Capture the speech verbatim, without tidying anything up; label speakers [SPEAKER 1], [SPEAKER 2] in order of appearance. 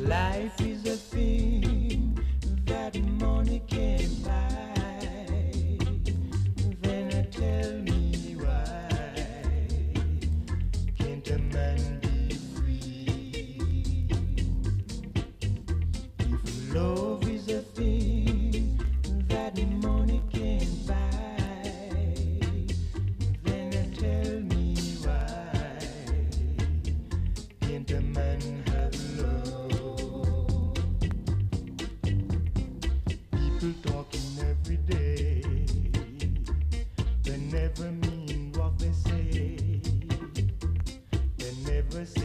[SPEAKER 1] Life is a thing that money can't buy. Then I tell me why can't a man be free? If love is a thing that money can't buy, then I tell me why can't a man have love? People talking every day, they never mean what they say. They never say